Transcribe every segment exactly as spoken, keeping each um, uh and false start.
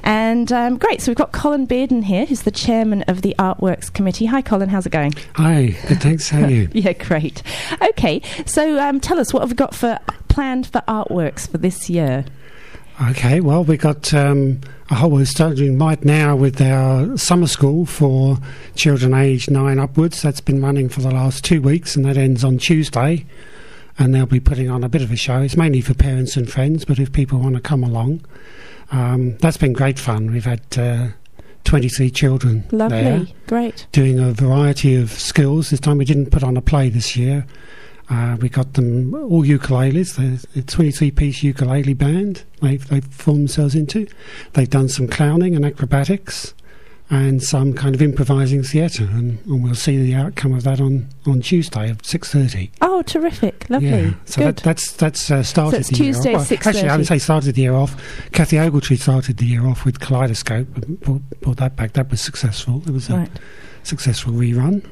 And um, great, so we've got Colin Bearden here, who's the chairman of the Artworks Committee. Hi, Colin, how's it going? Hi, good, thanks. How are you? Yeah, great. Okay, so um, tell us, what have we got for planned for Artworks for this year? Okay, well, we got um, a whole, we're starting right now with our summer school for children aged nine upwards. That's been running for the last two weeks, and that ends on Tuesday. And they'll be putting on a bit of a show. It's mainly for parents and friends, but if people want to come along, um, that's been great fun. We've had uh, twenty-three children Lovely, there, great. doing a variety of skills. This time we didn't put on a play this year. Uh, we got them all ukuleles. The twenty-three piece ukulele band they've, they've formed themselves into. They've done some clowning and acrobatics and some kind of improvising theatre, and, and we'll see the outcome of that on, on Tuesday at six thirty. Oh, terrific, lovely. Yeah. So Good. that, that's that's uh, started So it's the Tuesday year off. at six thirty. Actually, I would say started the year off. Kathy Ogletree started the year off with Kaleidoscope and brought, brought that back. That was successful. It was a Right. successful rerun.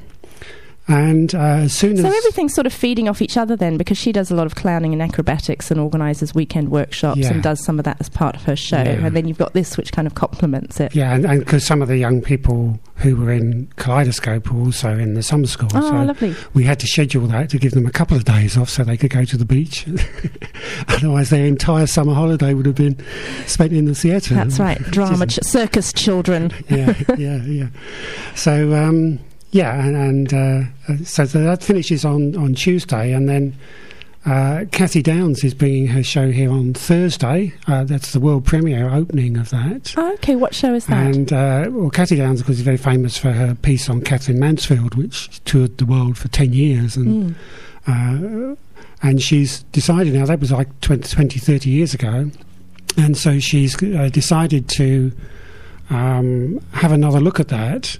And uh, as soon So as... everything's sort of feeding off each other then, because she does a lot of clowning and acrobatics and organises weekend workshops Yeah. and does some of that as part of her show. Yeah. And then you've got this, which kind of complements it. Yeah, and because some of the young people who were in Kaleidoscope were also in the summer school. Oh, so lovely. we had to schedule that to give them a couple of days off so they could go to the beach. Otherwise, their entire summer holiday would have been spent in the theatre. That's right, drama, ch- circus children. yeah, yeah, yeah. So, um, yeah, and, and uh, so that finishes on, on Tuesday, and then uh, Kathy Downs is bringing her show here on Thursday. Uh, that's the world premiere opening of that. Oh, okay, what show is that? And, uh, well, Kathy Downs, of course, is very famous for her piece on Catherine Mansfield, which toured the world for ten years. And Mm. uh, and she's decided now, that was like twenty, thirty years ago, and so she's uh, decided to um, have another look at that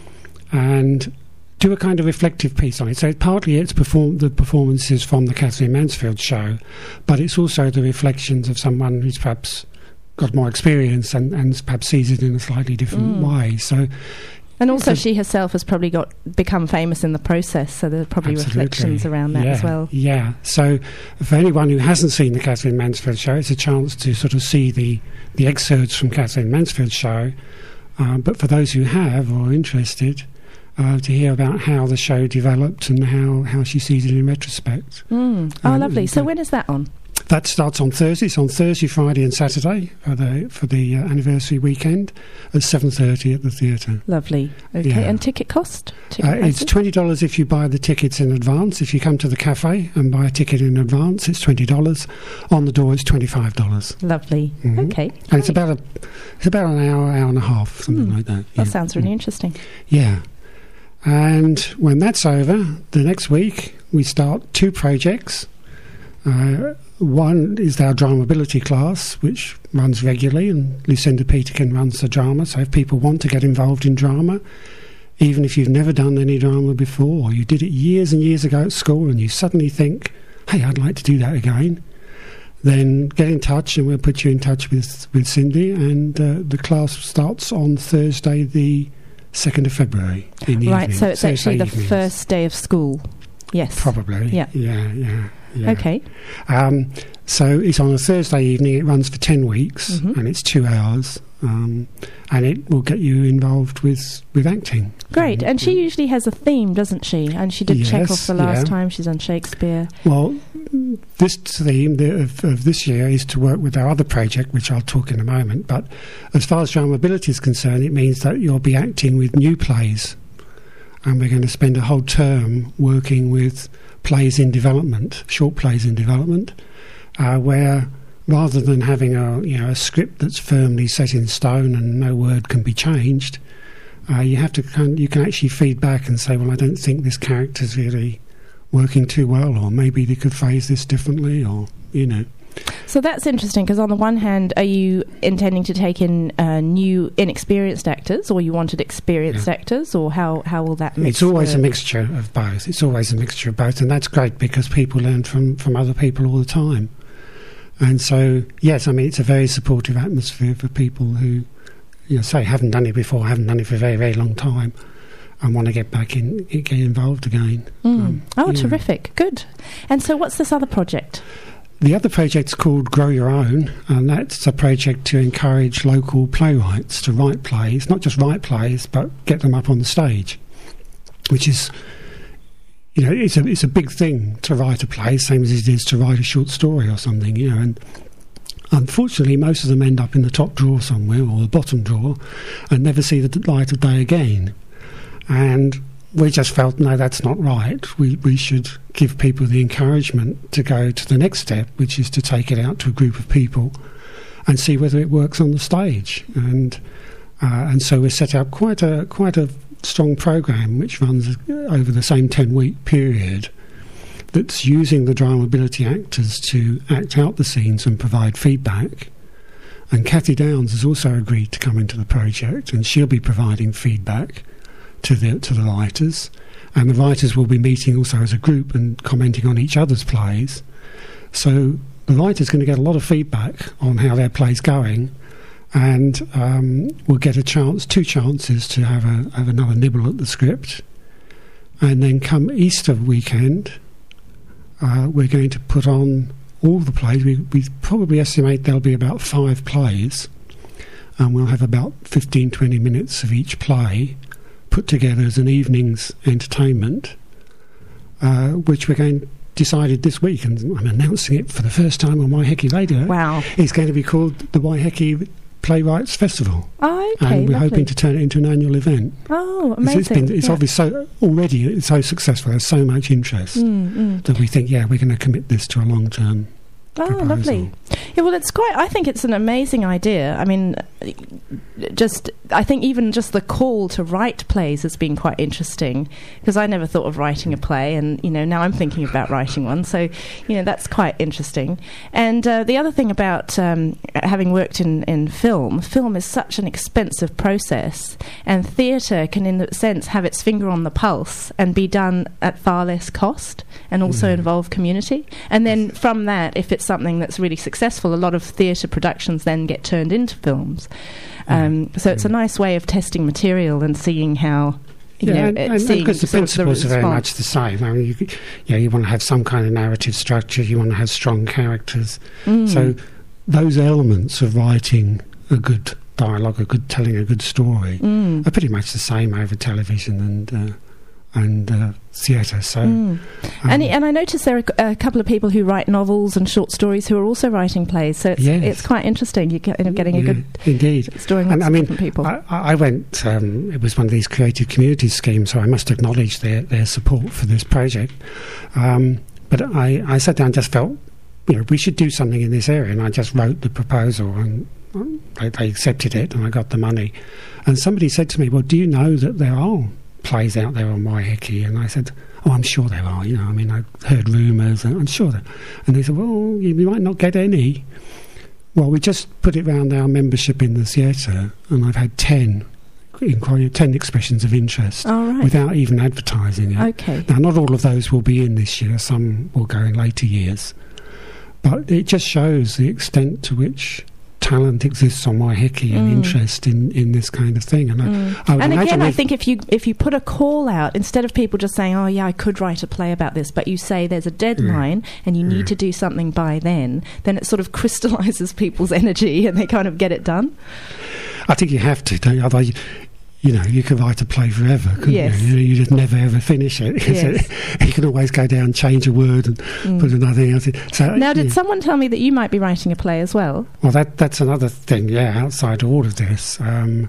and do a kind of reflective piece on it. So partly it's perform- the performances from the Catherine Mansfield show, but it's also the reflections of someone who's perhaps got more experience and, and perhaps sees it in a slightly different Mm. way. So, And also, so- she herself has probably got become famous in the process, so there are probably Absolutely. reflections around that yeah, as well. Yeah. So for anyone who hasn't seen the Catherine Mansfield show, it's a chance to sort of see the, the excerpts from Catherine Mansfield's show. Um, but for those who have or are interested, uh, to hear about how the show developed and how, how she sees it in retrospect. Mm. Oh, Um, lovely. So uh, when is that on? That starts on Thursday. It's on Thursday, Friday and Saturday for the for the uh, anniversary weekend at seven thirty at the theatre. Lovely. Okay, Yeah. and ticket cost? Ticket Uh, it's prices? twenty dollars if you buy the tickets in advance. If you come to the cafe and buy a ticket in advance, it's twenty dollars. On the door, it's twenty-five dollars. Lovely. Mhm. Okay. And it's great. about a it's about an hour, hour and a half, something Hmm. like that. That yeah. sounds really Mm. interesting. Yeah. And when that's over, the next week we start two projects. Uh, one is our dramability class, which runs regularly, and Lucinda Peterkin runs the drama. So if people want to get involved in drama, even if you've never done any drama before, or you did it years and years ago at school, and you suddenly think, hey, I'd like to do that again, then get in touch and we'll put you in touch with, with Cindy. And uh, the class starts on Thursday, the second of February in the Right, evening. so it's Thursday actually the evenings. first day of school. Yes. Probably. Yeah. Yeah, yeah, yeah. Okay. Um, so it's on a Thursday evening. It runs for ten weeks, Mhm. and it's two hours. Um, and it will get you involved with, with acting. Great. Um, And she usually has a theme, doesn't she? And she did Yes, Chekhov the last yeah. time. She's on Shakespeare. Well, this theme the, of, of this year is to work with our other project, which I'll talk in a moment. But as far as dramability is concerned, it means that you'll be acting with new plays. And we're going to spend a whole term working with plays in development, short plays in development, uh, where rather than having a you know a script that's firmly set in stone and no word can be changed, uh, you have to kind you can actually feed back and say, well, I don't think this character's really working too well, or maybe they could phrase this differently, or you know. So that's interesting, because on the one hand, are you intending to take in uh, new, inexperienced actors, or you wanted experienced Yeah. actors, or how, how will that mix It's always work? a mixture of both. It's always a mixture of both, and that's great because people learn from, from other people all the time. And so, yes, I mean, it's a very supportive atmosphere for people who, you know, say haven't done it before, haven't done it for a very, very long time, and want to get back in, get involved again. Mm. Um, oh, yeah. terrific. Good. And so what's this other project? The other project's called Grow Your Own, and that's a project to encourage local playwrights to write plays, not just write plays, but get them up on the stage, which is, you know, it's a it's a big thing to write a play, same as it is to write a short story or something, you know. And unfortunately, most of them end up in the top drawer somewhere or the bottom drawer, and never see the light of day again. And we just felt, no, that's not right. We we should give people the encouragement to go to the next step, which is to take it out to a group of people and see whether it works on the stage. And uh, and so we set up quite a quite a strong program which runs over the same ten-week period, that's using the drama ability actors to act out the scenes and provide feedback. And Cathy Downs has also agreed to come into the project, and she'll be providing feedback to the to the writers, and the writers will be meeting also as a group and commenting on each other's plays. So the writer's going to get a lot of feedback on how their play's going, and um, we'll get a chance, two chances to have a have another nibble at the script. And then come Easter weekend, uh, we're going to put on all the plays. We, we probably estimate there'll be about five plays, and we'll have about fifteen, twenty minutes of each play put together as an evening's entertainment, uh, which we're going decided this week, and I'm announcing it for the first time on Waiheke Radio. Wow. It's going to be called the Waiheke Playwrights Festival. Oh, okay. And we're lovely. hoping to turn it into an annual event. Oh, amazing. It's, it's been, it's yeah. obviously so, already it's so successful, there's so much interest Mm, mm. that we think, yeah, we're going to commit this to a long-term Oh, proposal. lovely. Yeah, well, it's quite, I think it's an amazing idea. I mean, just, I think even just the call to write plays has been quite interesting, because I never thought of writing a play, and, you know, now I'm thinking about writing one. So, you know, that's quite interesting. And uh, the other thing about um, having worked in, in film, film is such an expensive process, and theatre can, in a sense, have its finger on the pulse and be done at far less cost, and also mm. involve community. And then from that, if it's something that's really successful, a lot of theatre productions then get turned into films. Um, so it's a nice way of testing material and seeing how, you yeah, know, and, and, seeing because the sort of principles the are very response. much the same. I mean, you, yeah, you want to have some kind of narrative structure, you want to have strong characters. Mm. So those elements of writing a good dialogue, a good telling a good story, Mm. are pretty much the same over television and uh, and uh, theatre. So, Mm. um, and and I noticed there are a couple of people who write novels and short stories who are also writing plays. So it's Yes. it's quite interesting. You're get- getting a yeah, good indeed. story. And I mean, different people. I, I went. Um, it was one of these creative communities schemes, so I must acknowledge their their support for this project. Um, but I, I sat down and just felt, you know, we should do something in this area, and I just wrote the proposal, and um, they, they accepted it, and I got the money. And somebody said to me, "Well, do you know that there are plays out there on Waiheke?" And I said, "Oh, I'm sure there are. You know, I mean, I heard rumours, and I'm sure that." And they said, "Well, you, you might not get any." Well, we just put it round our membership in the theatre, and I've had ten inquiry, ten expressions of interest All right. without even advertising it. Okay. Now, not all of those will be in this year. Some will go in later years, but it just shows the extent to which talent exists on Waiheke and Mm. interest in, in this kind of thing. And, Mm. I, I would And imagine again, I if- think if you if you put a call out, instead of people just saying, "Oh yeah, I could write a play about this," but you say there's a deadline and you need Yeah. to do something by then, then it sort of crystallizes people's energy and they kind of get it done. I think you have to, don't you? Otherwise, you, you know, you could write a play forever, couldn't Yes. you? You, know, you just never ever finish it. 'Cause Yes. it- you can always go down, change a word, and Mm. put another thing else in. So, Now, did yeah. someone tell me that you might be writing a play as well? Well, that that's another thing, yeah, outside all of this. Um,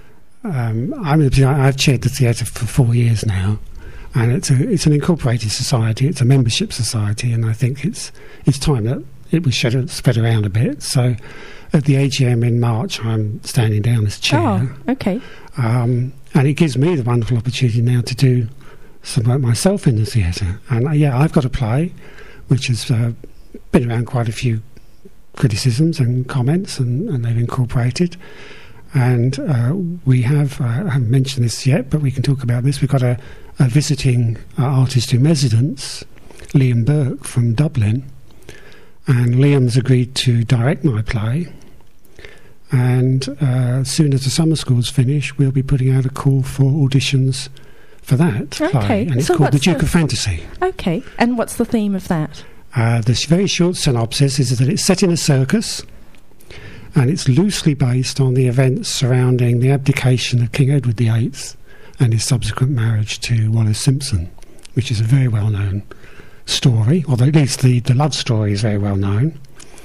um, I'm, I've chaired the theatre for four years now, and it's a, it's an incorporated society, it's a membership society, and I think it's it's time that it was shed, spread around a bit. So at the A G M in March, I'm standing down as chair. Oh, okay. Um, and it gives me the wonderful opportunity now to do some work myself in the theatre. And uh, yeah, I've got a play which has uh, been around quite a few criticisms and comments, and, and they've incorporated. And uh, we have, uh, I haven't mentioned this yet, but we can talk about this. We've got a, a visiting uh, artist in residence, Liam Burke from Dublin. And Liam's agreed to direct my play. And uh, as soon as the summer school's finish, we'll be putting out a call for auditions for that Okay, play. And it's so called The what's Duke the- of Fantasy. Okay. And what's the theme of that? Uh, the very short synopsis is that it's set in a circus, and it's loosely based on the events surrounding the abdication of King Edward the Eighth and his subsequent marriage to Wallis Simpson, which is a very well-known story, or at least the, the love story is very well known.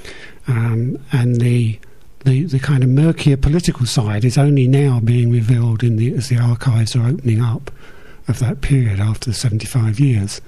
Um, and the, the the kind of murkier political side is only now being revealed in the as the archives are opening up of that period after the seventy-five years.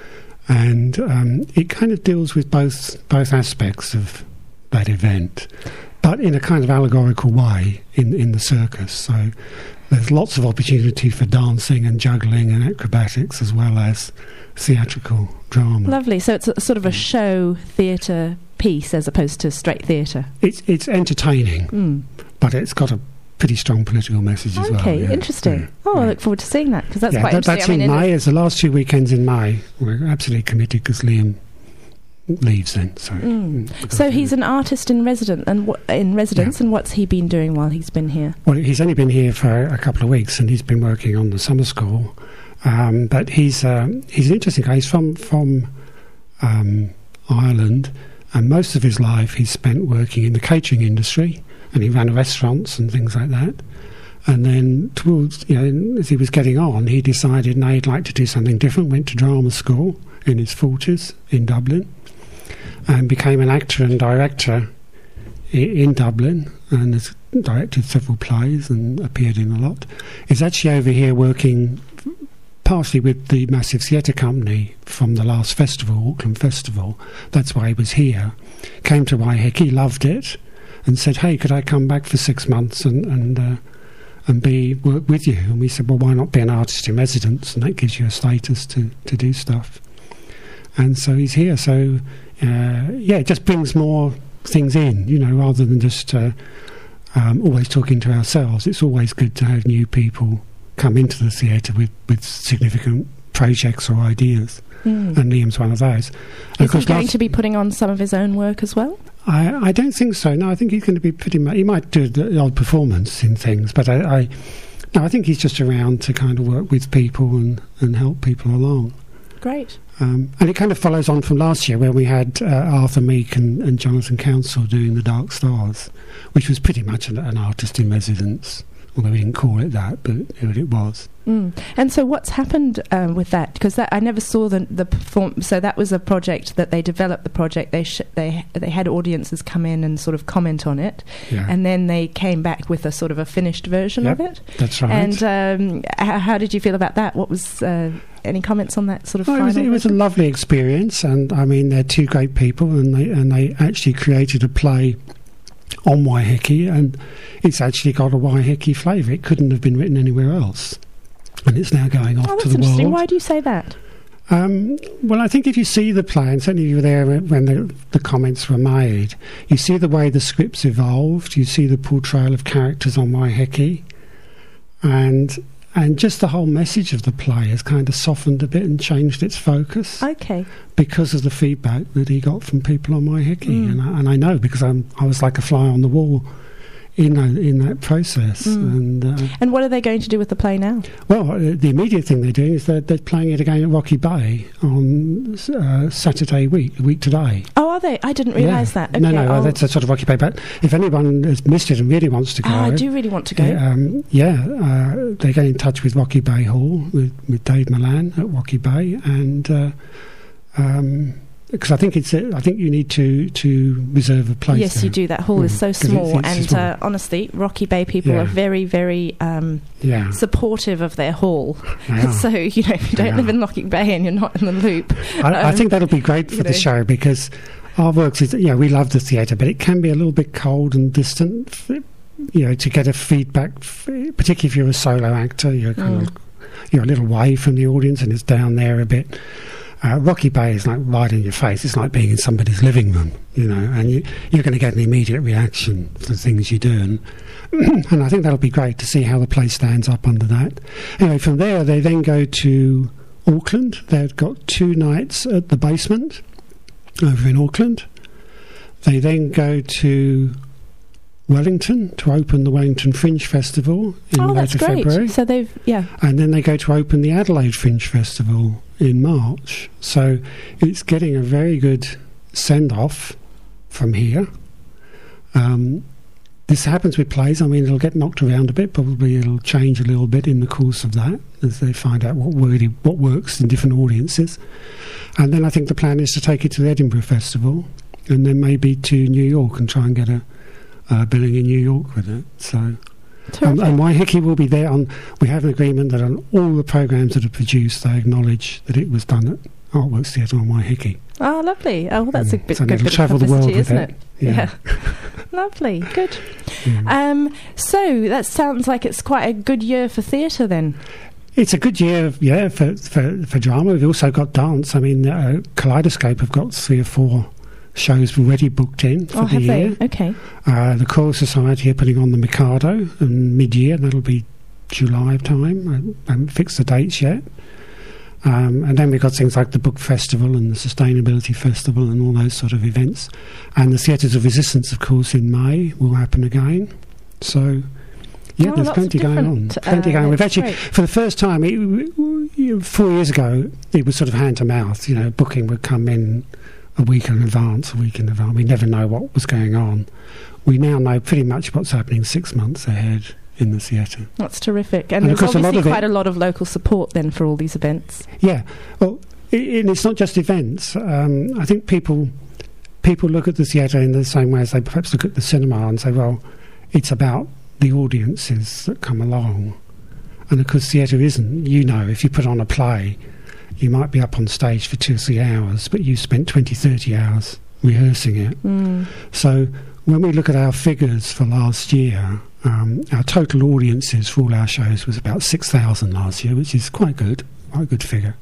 And um, it kind of deals with both both aspects of that event, but in a kind of allegorical way in, in the circus. So there's lots of opportunity for dancing and juggling and acrobatics as well as theatrical drama. Lovely. So it's a, sort of a show theatre piece as opposed to straight theatre. It's it's entertaining, mm. but it's got a pretty strong political message as okay, well. Okay, yeah. interesting. Yeah. Oh, yeah. I look forward to seeing that because that's yeah, quite that, interesting. That's I mean, in May. it, It's the last two weekends in May. We're absolutely committed because Liam leaves then. So, mm. so he's an artist in resident and w- in residence, yeah. and what's he been doing while he's been here? Well, he's only been here for a couple of weeks, and he's been working on the summer school. Um, but he's uh, he's an interesting guy. He's from from um, Ireland, and most of his life he's spent working in the catering industry, and he ran restaurants and things like that. And then towards, you know, as he was getting on, he decided, no, he'd like to do something different. Went to drama school in his forties in Dublin, and became an actor and director i- in Dublin, and has directed several plays and appeared in a lot. He's actually over here working partially with the massive theatre company from the last festival, Auckland Festival. That's why he was here. Came to Waiheke, loved it, and said, hey, could I come back for six months and and uh, and be work with you? And we said, well, why not be an artist in residence, and that gives you a status to, to do stuff. And so he's here. So uh, yeah, it just brings more things in, you know, rather than just uh, um, always talking to ourselves. It's always good to have new people come into the theatre with, with significant projects or ideas. Mm. And Liam's one of those. And Is he going to be putting on some of his own work as well? I, I don't think so. No, I think he's going to be pretty much... He might do the odd performance in things, but I, I, no, I think he's just around to kind of work with people and, and help people along. Great. Um, and it kind of follows on from last year where we had uh, Arthur Meek and, and Jonathan Council doing The Dark Stars, which was pretty much an, an artist in residence. Although we didn't call it that, but it, it was. Mm. And so what's happened um, with that? Because that I never saw the the perform. So that was a project that they developed the project. They sh- they they had audiences come in and sort of comment on it, yeah. and then they came back with a sort of a finished version yep, of it. That's right. And um, h- how did you feel about that? What was uh, any comments on that sort of? Oh, final it was, it was a lovely experience, and I mean they're two great people, and they and they actually created a play on Waiheke, and it's actually got a Waiheke flavour. It couldn't have been written anywhere else, and it's now going off oh, to the interesting. world. Why do you say that? Um, well, I think if you see the play, and certainly you were there when the, the comments were made, you see the way the script's evolved, you see the portrayal of characters on Waiheke, and and just the whole message of the play has kind of softened a bit and changed its focus. Okay. Because of the feedback that he got from people on Waiheke, Mm. and, I, and I know because I'm I was like a fly on the wall in that, in that process. Mm. And uh, and what are they going to do with the play now? well, uh, the immediate thing they're doing is they're, they're playing it again at Rocky Bay on uh, Saturday week, week today. Oh, are they? I didn't realise Yeah. that. Okay, no, no, uh, I'll- that's a sort of Rocky Bay. But if anyone has missed it and really wants to go, Oh, I do really want to go. uh, um, yeah, uh, they get in touch with Rocky Bay Hall with, with Dave Milan at Rocky Bay, and uh, um, because I think it's uh, I think you need to to reserve a place. Yes, there. you do. That hall is Mm, so 'cause it's- small, it's and small. Uh, honestly, Rocky Bay people Yeah. are very, very um, Yeah, supportive of their hall. they are. So you know, if you They don't live are. in Locking Bay and you're not in the loop, I, I um, think that'll be great for you the know. show because our works is, you know, we love the theatre, but it can be a little bit cold and distant, f- you know, to get a feedback, f- particularly if you're a solo actor, you're kind Mm. of, you're a little away from the audience and it's down there a bit. Uh, Rocky Bay is like right in your face. It's like being in somebody's living room, you know, and you, you're going to get an immediate reaction to the things you do. And, and I think that'll be great to see how the play stands up under that. Anyway, from there, they then go to Auckland. They've got two nights at the Basement over in Auckland. They then go to Wellington to open the Wellington Fringe Festival in oh, later that's great. February. So they've, yeah, And then they go to open the Adelaide Fringe Festival in March. So it's getting a very good send-off from here. Um, this happens with plays. I mean, it'll get knocked around a bit. Probably it'll change a little bit in the course of that as they find out what wordy, what works in different audiences. And then I think the plan is to take it to the Edinburgh Festival, and then maybe to New York and try and get a uh, billing in New York with it. So, um, and Waiheke will be there. On we have an agreement that on all the programs that are produced, they acknowledge that it was done at Artworks Theatre on Waiheke. Oh, lovely. Oh, well, that's mm. a bit, so good bit travel of publicity, the world isn't with it? it. Yeah. yeah. Lovely. Good. Yeah. Um, so that sounds like it's quite a good year for theatre then. It's a good year, yeah, for, for, for drama. We've also got dance. I mean, uh, Kaleidoscope have got three or four shows already booked in for oh, the have year. They? Okay. Uh, the Choral Society are putting on the Mikado in mid-year. That'll be July time. I haven't fixed the dates yet. Um, and then we've got things like the Book Festival and the Sustainability Festival and all those sort of events. And the Theatres of Resistance, of course, in May will happen again. So... Yeah, oh, there's plenty going on. Plenty uh, going on. We've actually, great. for the first time, it, four years ago, it was sort of hand to mouth. You know, booking would come in a week in advance, a week in advance. We never know what was going on. We now know pretty much what's happening six months ahead in the theatre. That's terrific. And, and there's obviously a quite it, a lot of local support then for all these events. Yeah. Well, it, and it's not just events. Um, I think people people look at the theatre in the same way as they perhaps look at the cinema and say, well, it's about the audiences that come along. And of course theatre isn't, you know, if you put on a play you might be up on stage for two or three hours but you spent twenty, thirty hours rehearsing it. Mm. So when we look at our figures for last year, um, our total audiences for all our shows was about six thousand last year, which is quite good, quite a good figure.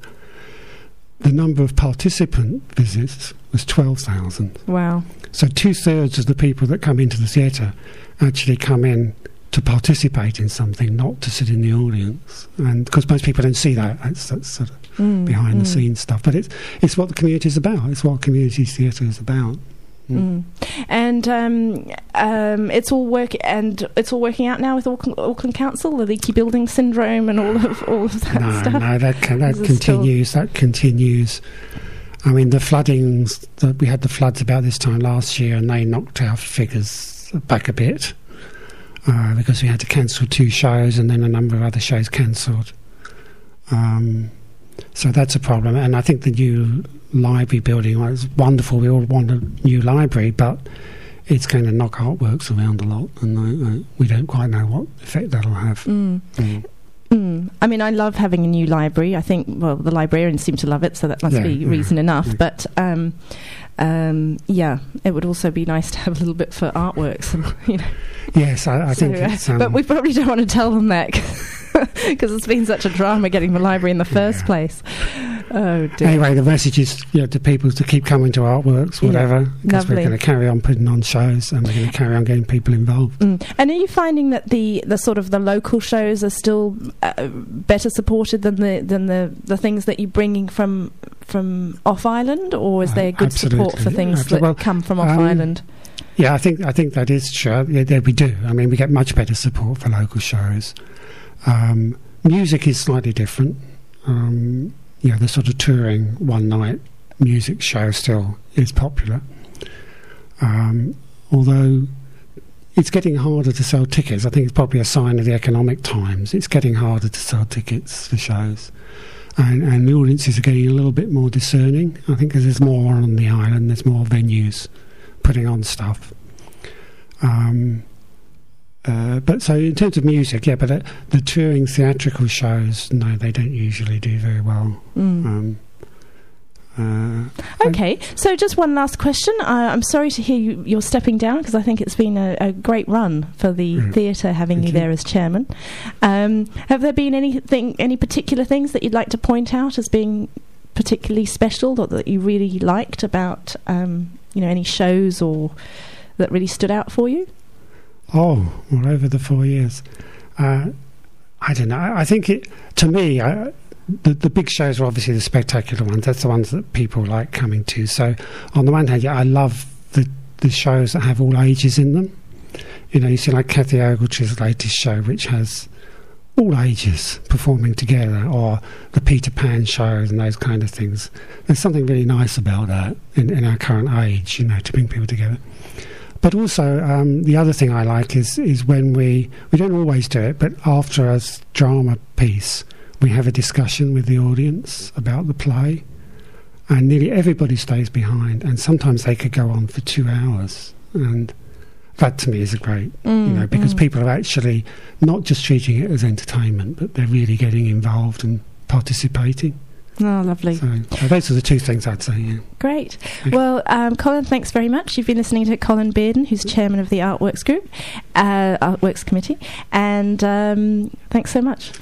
The number of participant visits was twelve thousand. Wow. So two-thirds of the people that come into the theatre actually come in to participate in something, not to sit in the audience. And because most people don't see that, that's, that's sort of mm, behind-the-scenes mm. stuff. But it's it's what the community is about. It's what community theatre is about. Mm. And um, um, it's all work and it's all working out now with Auckland, Auckland Council, the leaky building syndrome, and all of all of that no, stuff. No, that can, that continues. Still... That continues. I mean, the floodings. The, we had the floods about this time last year, and they knocked our figures back a bit uh, because we had to cancel two shows, and then a number of other shows cancelled. Um, so that's a problem, and I think the new library building, well, it's wonderful. We all want a new library, but it's going to knock artworks around a lot, and uh, we don't quite know what effect that'll have. Mm. Mm. Mm. I mean, I love having a new library. I think, well, the librarians seem to love it, so that must yeah, be yeah, reason enough. yeah. But um, um, yeah, it would also be nice to have a little bit for artworks, and you know. Yes, I, I so, think. It's, um, but we probably don't want to tell them that because it's been such a drama getting the library in the first yeah. place. Oh dear. Anyway, the message is, you know, to people to keep coming to Artworks, whatever, because yeah, we're going to carry on putting on shows and we're going to carry on getting people involved. Mm. And are you finding that the, the sort of the local shows are still uh, better supported than the than the, the things that you're bringing from from off island, or is there good Absolutely. support for things Absolutely. that well, come from off um, island? Yeah, I think I think that is true. Yeah, yeah, we do. I mean, we get much better support for local shows. Um, music is slightly different. Um, you know, the sort of touring one night music show still is popular. Um, although it's getting harder to sell tickets. I think it's probably a sign of the economic times. It's getting harder to sell tickets for shows. And, and the audiences are getting a little bit more discerning. I think because there's more on the island, there's more venues putting on stuff. Um, Uh, but so in terms of music, yeah, but uh, the touring theatrical shows, no, they don't usually do very well. Mm. Um, uh, okay, so just one last question. Uh, I'm sorry to hear you, you're stepping down, because I think it's been a, a great run for the mm. theatre having Thank you you. there as chairman. Um, have there been anything, any particular things that you'd like to point out as being particularly special, or that you really liked about, um, you know, any shows or that really stood out for you? Oh, well, over the four years. Uh, I don't know. I, I think it, to me, I, the, the big shows are obviously the spectacular ones. That's the ones that people like coming to. So on the one hand, yeah, I love the, the shows that have all ages in them. You know, you see like Kathy Ogletree latest show, which has all ages performing together, or the Peter Pan shows and those kind of things. There's something really nice about that in, in our current age, you know, to bring people together. But also, um, the other thing I like is is when we, we don't always do it, but after a drama piece, we have a discussion with the audience about the play, and nearly everybody stays behind, and sometimes they could go on for two hours, and that to me is a great, mm, you know, because mm. people are actually not just treating it as entertainment, but they're really getting involved and participating. Oh, lovely. So, so those are the two things I'd say, yeah. Great. Well, um, Colin, thanks very much. You've been listening to Colin Bearden, who's chairman of the Artworks Group, uh, Artworks Committee, and um, thanks so much.